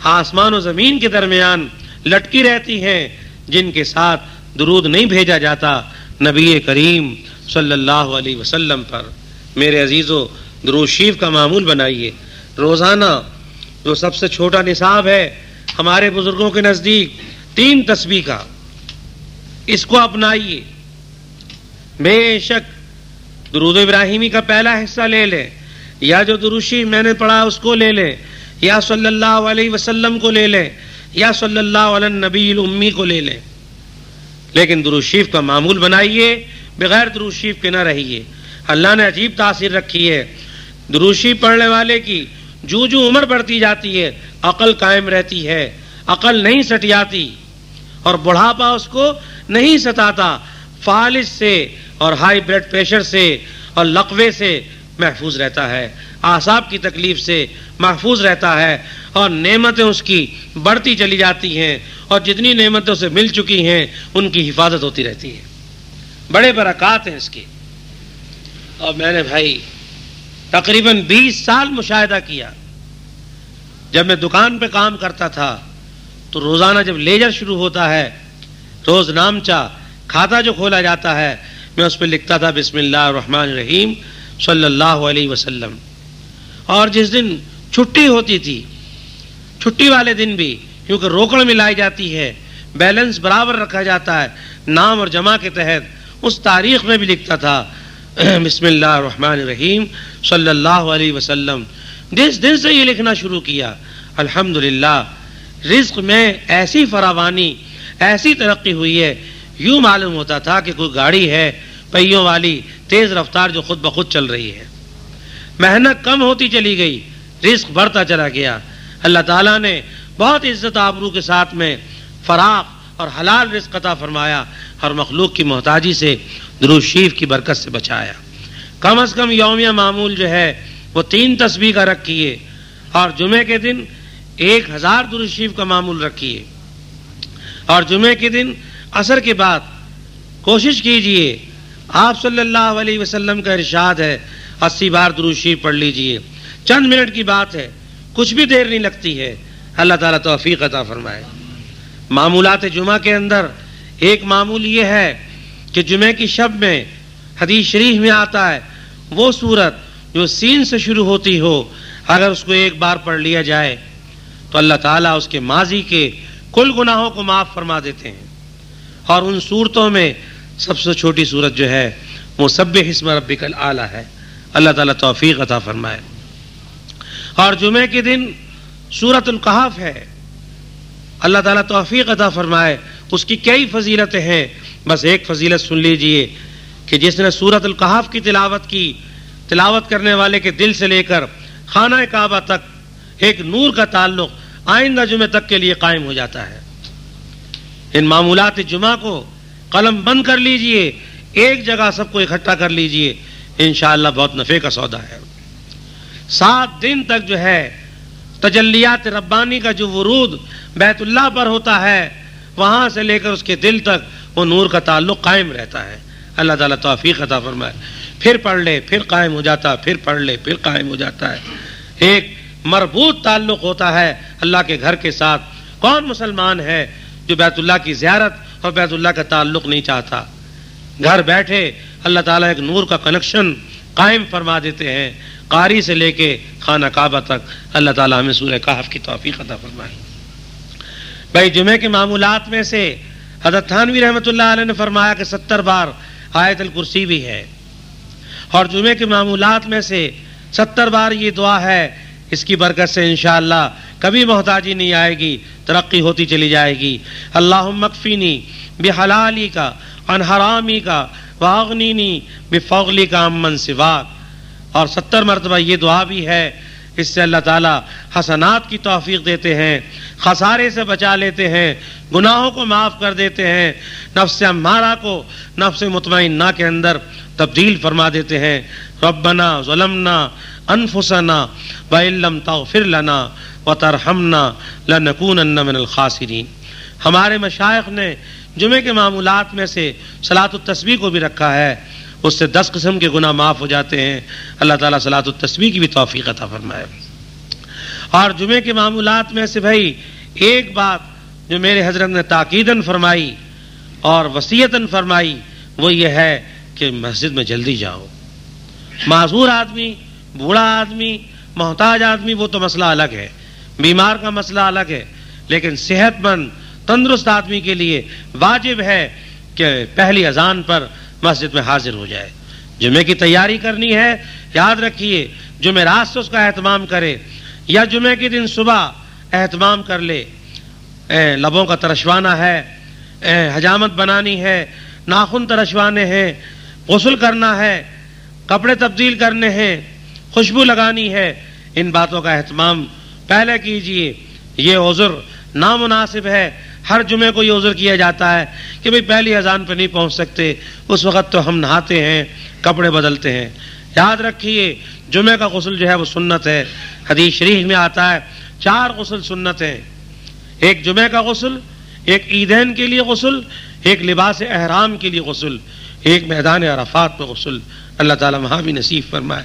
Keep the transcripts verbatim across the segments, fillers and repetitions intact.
آسمان و زمین کے درمیان لٹکی رہتی ہیں، جن کے ساتھ درود نہیں بھیجا جاتا نبی کریم صلی اللہ علیہ وسلم پر۔ میرے عزیزو، درود شریف کا معمول بنائیے۔ روزانہ جو سب سے چھوٹا نصاب ہے ہمارے بزرگوں کے نزدیک تین تسبیح کا، اس کو اپنائیے۔ بے شک درود ابراہیمی کا پہلا حصہ لے لیں، یا جو درود شریف میں نے پڑھا اس کو لے لیں، یا صلی اللہ علیہ وسلم کو لے لیں، یا صلی اللہ علیہ النبی الامی کو لے لیں، لیکن درود شریف کا معمول بنائیے، بغیر درود شریف کے نہ رہیے۔ اللہ نے عجیب تاثیر رکھی ہے درود شریف پڑھنے والے کی، جو جو عمر بڑھتی جاتی ہے عقل قائم رہتی ہے، عقل نہیں سٹیاتی، اور بڑھاپا اس کو نہیں ستاتا، فالج سے اور ہائی بلڈ پریشر سے اور لقوے سے محفوظ رہتا ہے، اعصاب کی تکلیف سے محفوظ رہتا ہے، اور نعمتیں اس کی بڑھتی چلی جاتی ہیں، اور جتنی نعمتیں اسے مل چکی ہیں ان کی حفاظت ہوتی رہتی ہے۔ بڑے برکات ہیں اس کی۔ اور میں نے بھائی تقریباً بیس سال مشاہدہ کیا۔ جب میں دکان پہ کام کرتا تھا تو روزانہ جب لیجر شروع ہوتا ہے، روز نامچہ کھاتا جو کھولا جاتا ہے، میں اس پہ لکھتا تھا بسم اللہ الرحمن الرحیم صلی اللہ علیہ وسلم۔ اور جس دن چھٹی ہوتی تھی، چھٹی والے دن بھی کیونکہ روکڑ ملائی جاتی ہے، بیلنس برابر رکھا جاتا ہے نام اور جمع کے تحت، اس تاریخ میں بھی لکھتا تھا بسم اللہ الرحمن الرحیم صلی اللہ علیہ وسلم۔ جس دن سے یہ لکھنا شروع کیا الحمدللہ رزق میں ایسی فراوانی، ایسی ترقی ہوئی ہے، یوں معلوم ہوتا تھا کہ کوئی گاڑی ہے پہیوں والی تیز رفتار جو خود بخود چل رہی ہے۔ محنت کم ہوتی چلی گئی، رزق بڑھتا چلا گیا۔ اللہ تعالیٰ نے بہت عزت آبرو کے ساتھ میں فراخ اور حلال رزق عطا فرمایا، ہر مخلوق کی محتاجی سے درود شریف کی برکت سے بچایا۔ کم از کم یومیہ معمول جو ہے وہ تین تسبیح کا رکھیے، اور جمعے کے دن ایک ہزار درود شریف کا معمول رکھیے، اور جمعے کے دن عصر کے بعد کوشش کیجئے، آپ صلی اللہ علیہ وسلم کا ارشاد ہے اسی بار درود شریف پڑھ لیجئے، چند منٹ کی بات ہے، کچھ بھی دیر نہیں لگتی ہے۔ اللہ تعالیٰ توفیق عطا فرمائے۔ معمولات جمعہ کے اندر ایک معمول یہ ہے کہ جمعے کی شب میں حدیث شریف میں آتا ہے وہ سورت جو سین سے شروع ہوتی ہو، اگر اس کو ایک بار پڑھ لیا جائے تو اللہ تعالیٰ اس کے ماضی کے کل گناہوں کو معاف فرما دیتے ہیں۔ اور ان صورتوں میں سب سے چھوٹی صورت جو ہے وہ سبح اسم ربک الاعلی ہے۔ اللہ تعالیٰ توفیق عطا فرمائے۔ اور جمعے کے دن سورۃ الکہف ہے، اللہ تعالیٰ توفیق عطا فرمائے۔ اس کی کئی فضیلتیں ہیں، بس ایک فضیلت سن لیجئے کہ جس نے سورۃ الکہف کی تلاوت کی، تلاوت کرنے والے کے دل سے لے کر خانہ کعبہ تک ایک نور کا تعلق آئندہ جمعے تک کے لیے قائم ہو جاتا ہے۔ ان معمولات جمعہ کو قلم بند کر لیجئے، ایک جگہ سب کو اکٹھا کر لیجئے، انشاءاللہ بہت نفع کا سودا ہے۔ سات دن تک جو ہے تجلیات ربانی کا جو ورود بیت اللہ پر ہوتا ہے، وہاں سے لے کر اس کے دل تک وہ نور کا تعلق قائم رہتا ہے۔ اللہ تعالیٰ توفیق عطا فرمائے۔ پھر پڑھ لے، پھر قائم ہو جاتا ہے، پھر پڑھ لے، پھر قائم ہو جاتا ہے۔ ایک مربوط تعلق ہوتا ہے اللہ کے گھر کے ساتھ۔ کون مسلمان ہے جو بیت اللہ کی زیارت اور بیت اللہ کا تعلق نہیں چاہتا؟ گھر بیٹھے اللہ تعالیٰ ایک نور کا کنیکشن قائم فرما دیتے ہیں، قاری سے لے کے خانہ کعبہ تک۔ اللہ تعالیٰ ہمیں سورہ کہف کی توفیق عطا فرمائے۔ بھائی جمعے کے معمولات میں سے حضرت تھانوی رحمۃ اللہ علیہ نے فرمایا کہ ستر بار آیت الکرسی بھی ہے، اور جمعے کے معمولات میں سے ستر بار یہ دعا ہے، اس کی برکت سے انشاءاللہ کبھی محتاجی نہیں آئے گی، ترقی ہوتی چلی جائے گی۔ اللہم اکفینی بحلالی کا عن حرامی کا واغنینی بفضلی کا عمن سواک۔ اور ستر مرتبہ یہ دعا بھی ہے، اس سے اللہ تعالیٰ حسنات کی توفیق دیتے ہیں، خسارے سے بچا لیتے ہیں، گناہوں کو معاف کر دیتے ہیں، نفس امارہ کو نفس مطمئنہ کے اندر تبدیل فرما دیتے ہیں۔ ربنا ظلمنا انفسنا وان لم تغفر لنا وترحمنا لنکونن من الخاسرین۔ ہمارے مشائخ نے جمعے کے معمولات میں سے صلاۃ التسبیح کو بھی رکھا ہے، اس سے دس قسم کے گناہ معاف ہو جاتے ہیں۔ اللہ تعالیٰ صلاۃ التسبیح کی بھی توفیق عطا فرمائے۔ اور جمعے کے معمولات میں سے بھائی ایک بات جو میرے حضرت نے تاکیداً فرمائی اور وصیتاً فرمائی وہ یہ ہے کہ مسجد میں جلدی جاؤ. معذور آدمی، بوڑھا آدمی، محتاج آدمی وہ تو مسئلہ الگ ہے، بیمار کا مسئلہ الگ ہے، لیکن صحت مند تندرست آدمی کے لیے واجب ہے کہ پہلی اذان پر مسجد میں حاضر ہو جائے. جمعے کی تیاری کرنی ہے، یاد رکھیے جمعرات سے اس کا اہتمام کرے یا جمعے کے دن صبح اہتمام کر لے. اے لبوں کا ترشوانا ہے، اے حجامت بنانی ہے، ناخن ترشوانے ہیں، غسل کرنا ہے، کپڑے تبدیل کرنے ہیں، خوشبو لگانی ہے، ان باتوں کا اہتمام پہلے کیجئے. یہ عذر نامناسب ہے. ہر جمعے کو یہ عذر کیا جاتا ہے کہ بھئی پہلی اذان پہ نہیں پہنچ سکتے، اس وقت تو ہم نہاتے ہیں، کپڑے بدلتے ہیں. یاد رکھیے جمعے کا غسل جو ہے وہ سنت ہے. حدیث شریف میں آتا ہے چار غسل سنت ہیں. ایک جمعے کا غسل، ایک عیدین کے لیے غسل، ایک لباس احرام کے لیے غسل، ایک میدان عرفات پہ غسل. اللہ تعالی وہاں بھی نصیب فرمائے.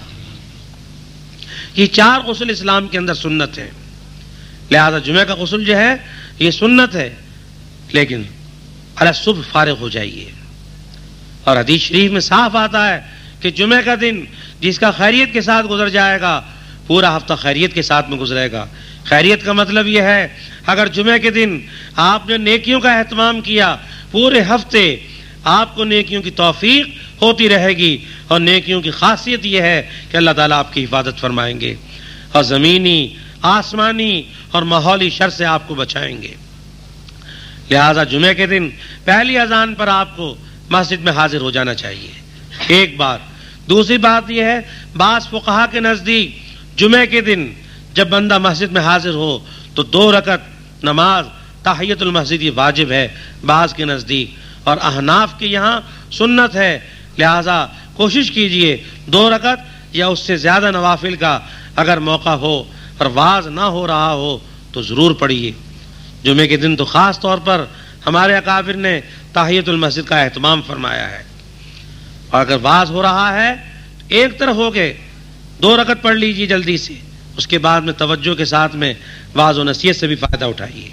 یہ چار غسل اسلام کے اندر سنت ہیں. لہذا جمعے کا غسل جو ہے یہ سنت ہے، لیکن علی صبح فارغ ہو جائیے. اور حدیث شریف میں صاف آتا ہے کہ جمعے کا دن جس کا خیریت کے ساتھ گزر جائے گا پورا ہفتہ خیریت کے ساتھ میں گزرے گا. خیریت کا مطلب یہ ہے اگر جمعے کے دن آپ نے نیکیوں کا اہتمام کیا پورے ہفتے آپ کو نیکیوں کی توفیق ہوتی رہے گی. اور نیکیوں کی خاصیت یہ ہے کہ اللہ تعالیٰ آپ کی حفاظت فرمائیں گے اور زمینی، آسمانی اور ماحولی شر سے آپ کو بچائیں گے. لہذا جمعے کے دن پہلی اذان پر آپ کو مسجد میں حاضر ہو جانا چاہیے. ایک بات. دوسری بات یہ ہے بعض فقہا کے نزدیک جمعے کے دن جب بندہ مسجد میں حاضر ہو تو دو رکعت نماز تحیت المسجد یہ واجب ہے بعض کے نزدیک، اور احناف کے یہاں سنت ہے. لہذا کوشش کیجئے دو رکعت یا اس سے زیادہ نوافل کا اگر موقع ہو اور واز نہ ہو رہا ہو تو ضرور پڑھیے. جمعے کے دن تو خاص طور پر ہمارے اکابر نے تحیت المسجد کا اہتمام فرمایا ہے. اور اگر واز ہو رہا ہے ایک طرف ہو کے دو رکعت پڑھ لیجیے جلدی سے، اس کے بعد میں توجہ کے ساتھ میں واز و نصیحت سے بھی فائدہ اٹھائیے.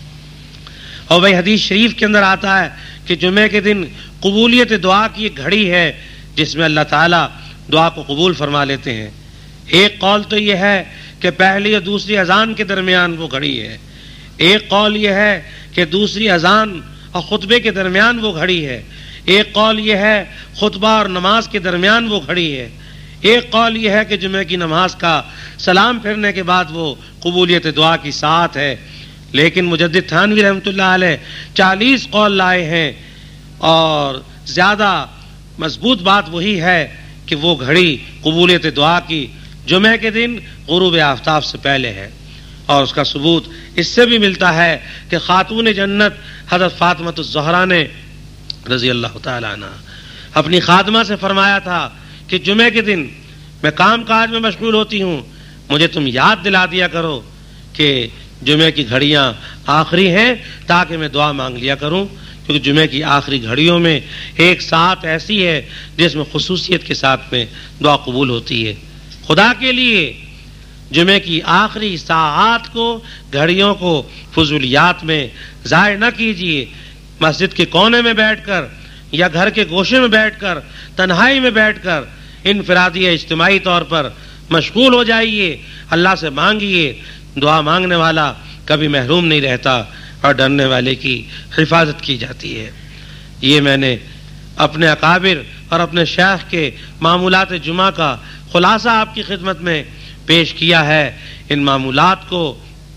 اور بھائی حدیث شریف کے اندر آتا ہے کہ جمعے کے دن قبولیت دعا کی ایک گھڑی ہے جس میں اللہ تعالیٰ دعا کو قبول فرما لیتے ہیں. ایک قول تو یہ ہے کہ پہلی اور دوسری اذان کے درمیان وہ گھڑی ہے. ایک قول یہ ہے کہ دوسری اذان اور خطبے کے درمیان وہ گھڑی ہے. ایک قول یہ ہے خطبہ اور نماز کے درمیان وہ گھڑی ہے. ایک قول یہ ہے کہ جمعے کی نماز کا سلام پھرنے کے بعد وہ قبولیت دعا کی ساتھ ہے. لیکن مجدد تھانوی رحمۃ اللہ علیہ چالیس قول لائے ہیں، اور زیادہ مضبوط بات وہی ہے کہ وہ گھڑی قبولیت دعا کی جمعے کے دن غروب آفتاب سے پہلے ہے. اور اس کا ثبوت اس سے بھی ملتا ہے کہ خاتون جنت حضرت فاطمہ الزہرا نے رضی اللہ تعالی عنہ اپنی خادمہ سے فرمایا تھا کہ جمعے کے دن میں کام کاج میں مشغول ہوتی ہوں، مجھے تم یاد دلا دیا کرو کہ جمعے کی گھڑیاں آخری ہیں تاکہ میں دعا مانگ لیا کروں. کیونکہ جمعے کی آخری گھڑیوں میں ایک ساتھ ایسی ہے جس میں خصوصیت کے ساتھ میں دعا قبول ہوتی ہے. خدا کے لیے جمعے کی آخری ساعات کو، گھڑیوں کو فضولیات میں ضائع نہ کیجیے. مسجد کے کونے میں بیٹھ کر یا گھر کے گوشے میں بیٹھ کر، تنہائی میں بیٹھ کر انفرادی یا اجتماعی طور پر مشغول ہو جائیے، اللہ سے مانگیے. دعا مانگنے والا کبھی محروم نہیں رہتا اور ڈرنے والے کی حفاظت کی جاتی ہے. یہ میں نے اپنے اکابر اور اپنے شیخ کے معمولات جمعہ کا خلاصہ آپ کی خدمت میں پیش کیا ہے. ان معمولات کو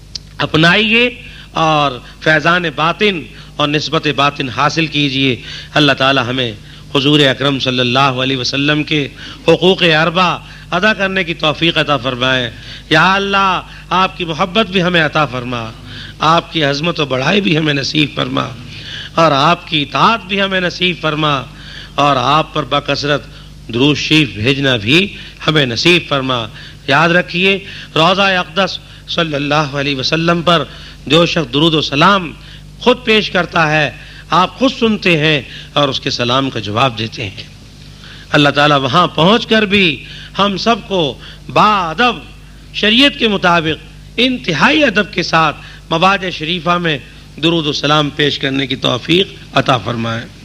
اپنائیے اور فیضان باطن اور نسبت باطن حاصل کیجئے. اللہ تعالی ہمیں حضور اکرم صلی اللہ علیہ وسلم کے حقوق اربع ادا کرنے کی توفیق عطا فرمائے. یا اللہ آپ کی محبت بھی ہمیں عطا فرما، آپ کی عظمت و بڑائی بھی ہمیں نصیب فرما، اور آپ کی اطاعت بھی ہمیں نصیب فرما، اور آپ پر بکثرت درود شریف بھیجنا بھی ہمیں نصیب فرما. یاد رکھیے روضہ اقدس صلی اللہ علیہ وسلم پر جو شخص درود و سلام خود پیش کرتا ہے آپ خود سنتے ہیں اور اس کے سلام کا جواب دیتے ہیں. اللہ تعالیٰ وہاں پہنچ کر بھی ہم سب کو با ادب شریعت کے مطابق انتہائی ادب کے ساتھ مواضع شریفہ میں درود و سلام پیش کرنے کی توفیق عطا فرمائے.